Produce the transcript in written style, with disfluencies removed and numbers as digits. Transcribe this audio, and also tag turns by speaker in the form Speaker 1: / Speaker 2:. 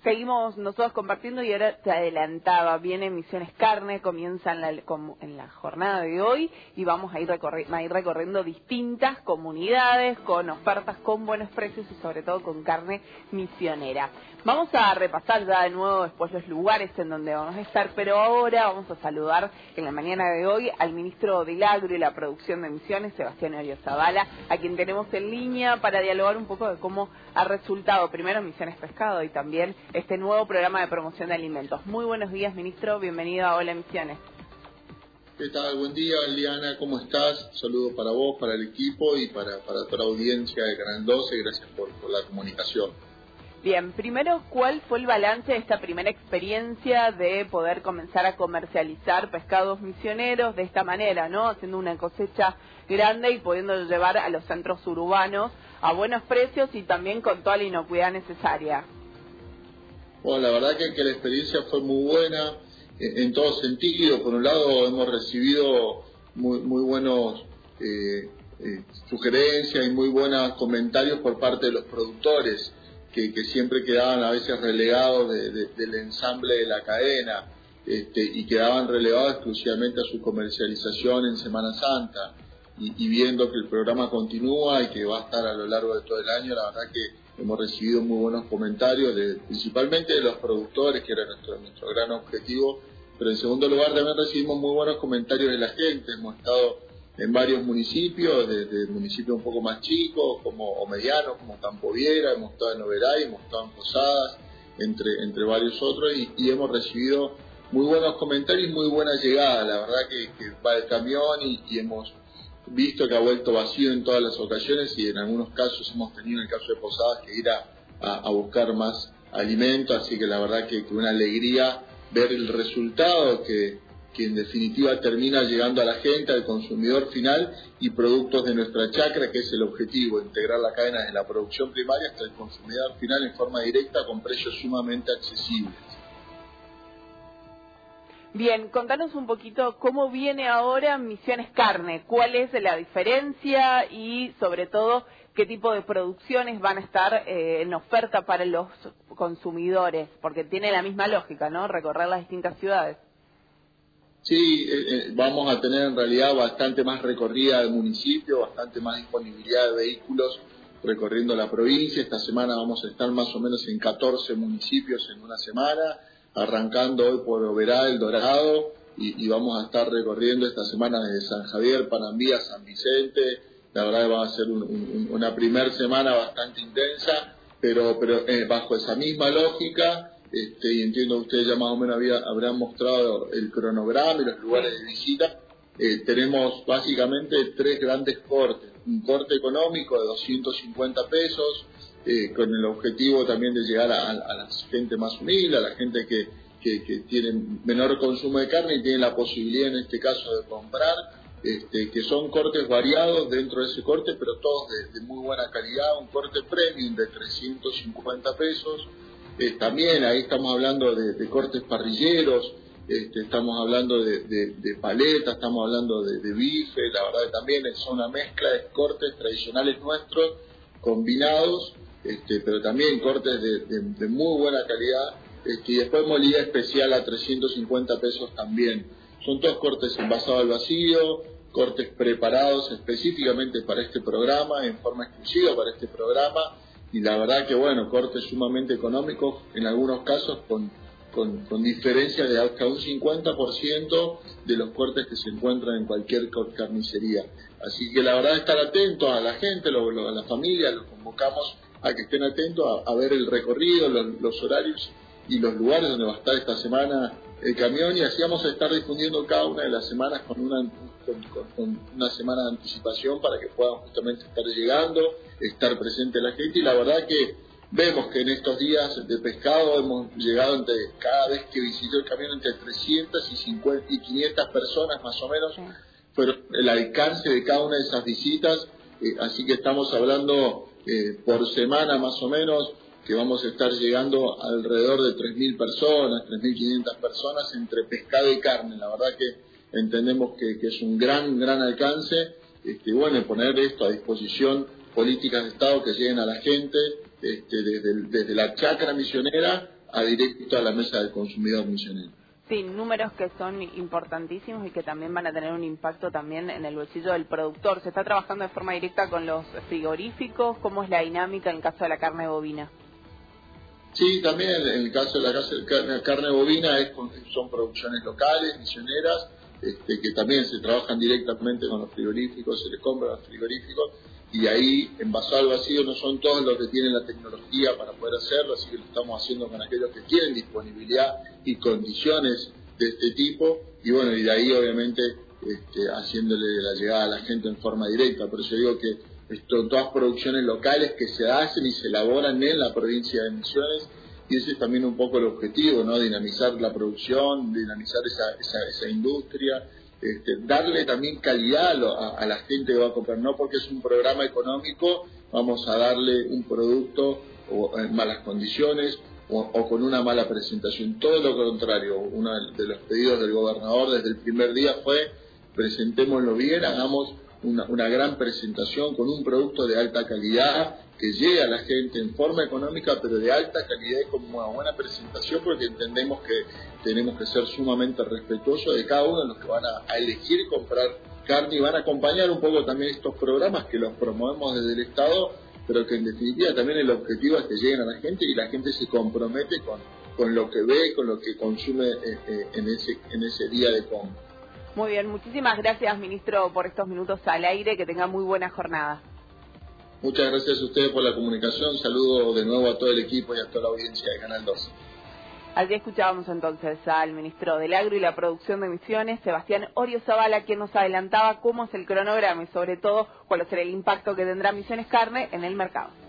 Speaker 1: Seguimos nosotros compartiendo y ahora te adelantaba, viene Misiones Carne, comienza en la jornada de hoy y vamos a ir recorriendo distintas comunidades con ofertas con buenos precios y sobre todo con carne misionera. Vamos a repasar ya de nuevo después los lugares en donde vamos a estar, pero ahora vamos a saludar en la mañana de hoy al ministro del Agro y la Producción de Misiones, Sebastián Zavala, a quien tenemos en línea para dialogar un poco de cómo ha resultado primero Misiones Pescado y también este nuevo programa de promoción de alimentos. Muy buenos días, ministro, bienvenido a Hola Misiones.
Speaker 2: ¿Qué tal? Buen día, Liana, ¿cómo estás? Un saludo para vos, para el equipo y para toda la audiencia de Canal 12, gracias por la comunicación.
Speaker 1: Bien, primero, ¿cuál fue el balance de esta primera experiencia de poder comenzar a comercializar pescados misioneros de esta manera, ¿no? Haciendo una cosecha grande y pudiendo llevar a los centros urbanos a buenos precios y también con toda la inocuidad necesaria.
Speaker 2: Bueno, la verdad que la experiencia fue muy buena en todo sentido. Por un lado, hemos recibido muy buenos sugerencias y muy buenos comentarios por parte de los productores, que siempre quedaban a veces relegados del ensamble de la cadena y quedaban relegados exclusivamente a su comercialización en Semana Santa. Y viendo que el programa continúa y que va a estar a lo largo de todo el año, la verdad que hemos recibido muy buenos comentarios, principalmente de los productores, que era nuestro gran objetivo, pero en segundo lugar también recibimos muy buenos comentarios de la gente. Hemos estado en varios municipios, desde municipios un poco más chicos o medianos, como Campo Viera, hemos estado en Oberá, hemos estado en Posadas, entre varios otros, y hemos recibido muy buenos comentarios y muy buena llegada. La verdad que va el camión y hemos visto que ha vuelto vacío en todas las ocasiones y en algunos casos hemos tenido, en el caso de Posadas, que ir a buscar más alimento, así que la verdad que una alegría ver el resultado que en definitiva termina llegando a la gente, al consumidor final y productos de nuestra chacra, que es el objetivo, integrar la cadena desde la producción primaria hasta el consumidor final en forma directa con precios sumamente accesibles.
Speaker 1: Bien, contanos un poquito cómo viene ahora Misiones Carne, cuál es la diferencia y sobre todo qué tipo de producciones van a estar en oferta para los consumidores, porque tiene la misma lógica, ¿no? Recorrer las distintas ciudades.
Speaker 2: Sí, vamos a tener en realidad bastante más recorrida del municipio, bastante más disponibilidad de vehículos recorriendo la provincia. Esta semana vamos a estar más o menos en 14 municipios en una semana, arrancando hoy por Oberá, El Dorado, y vamos a estar recorriendo esta semana desde San Javier, Panambí, San Vicente. La verdad que va a ser una primera semana bastante intensa, pero bajo esa misma lógica, y entiendo que ustedes ya más o menos habrán mostrado el cronograma y los lugares de visita. Tenemos básicamente tres grandes cortes. Un corte económico de 250 pesos, con el objetivo también de llegar a la gente más humilde, a la gente que tiene menor consumo de carne y tiene la posibilidad en este caso de comprar, que son cortes variados dentro de ese corte, pero todos de muy buena calidad. Un corte premium de 350 pesos, también ahí estamos hablando de cortes parrilleros, estamos hablando de paletas, estamos hablando de bife. La verdad que también es una mezcla de cortes tradicionales nuestros combinados, pero también cortes de muy buena calidad, y después molida especial a 350 pesos también. Son todos cortes envasados al vacío, cortes preparados específicamente para este programa, en forma exclusiva para este programa, y la verdad que bueno, cortes sumamente económicos, en algunos casos con diferencia de hasta un 50% de los cortes que se encuentran en cualquier carnicería. Así que la verdad, estar atentos a la gente, a la familia, los convocamos a que estén atentos a ver el recorrido, los horarios y los lugares donde va a estar esta semana el camión, y así vamos a estar difundiendo cada una de las semanas con una semana de anticipación para que puedan justamente estar llegando, estar presente la gente. Y la verdad que vemos que en estos días de pescado hemos llegado cada vez que visitó el camión entre 300 y 500 personas más o menos, pero el alcance de cada una de esas visitas, así que estamos hablando por semana más o menos que vamos a estar llegando alrededor de 3.000 personas, 3.500 personas entre pescado y carne. La verdad que entendemos que es un gran alcance, bueno, poner esto a disposición, políticas de Estado que lleguen a la gente, desde la chacra misionera directo a la mesa del consumidor misionero.
Speaker 1: Sí, números que son importantísimos y que también van a tener un impacto también en el bolsillo del productor. ¿Se está trabajando de forma directa con los frigoríficos? ¿Cómo es la dinámica en el caso de la carne bovina?
Speaker 2: Sí, también en el caso de la carne bovina son producciones locales, misioneras, que también se trabajan directamente con los frigoríficos, se les compra a los frigoríficos, y ahí, envasado al vacío, no son todos los que tienen la tecnología para poder hacerlo, así que lo estamos haciendo con aquellos que tienen disponibilidad y condiciones de este tipo, y bueno, y de ahí obviamente haciéndole la llegada a la gente en forma directa. Por eso digo que son todas producciones locales que se hacen y se elaboran en la provincia de Misiones, y ese es también un poco el objetivo, ¿no? Dinamizar la producción, dinamizar esa industria, darle también calidad a la gente que va a comprar, no porque es un programa económico vamos a darle un producto en malas condiciones o con una mala presentación, todo lo contrario. Uno de los pedidos del gobernador desde el primer día fue: presentémoslo bien, hagamos una gran presentación con un producto de alta calidad que llegue a la gente en forma económica, pero de alta calidad y con una buena presentación, porque entendemos que tenemos que ser sumamente respetuosos de cada uno de los que van a elegir comprar carne, y van a acompañar un poco también estos programas que los promovemos desde el Estado, pero que en definitiva también el objetivo es que lleguen a la gente y la gente se compromete con lo que ve, con lo que consume en ese día de compra.
Speaker 1: Muy bien, muchísimas gracias, ministro, por estos minutos al aire. Que tenga muy buena jornada.
Speaker 2: Muchas gracias a ustedes por la comunicación. Saludo de nuevo a todo el equipo y a toda la audiencia de Canal 12.
Speaker 1: Allí escuchábamos entonces al ministro del Agro y la Producción de Misiones, Sebastián Oriozabala, quien nos adelantaba cómo es el cronograma y sobre todo cuál será el impacto que tendrá Misiones Carne en el mercado.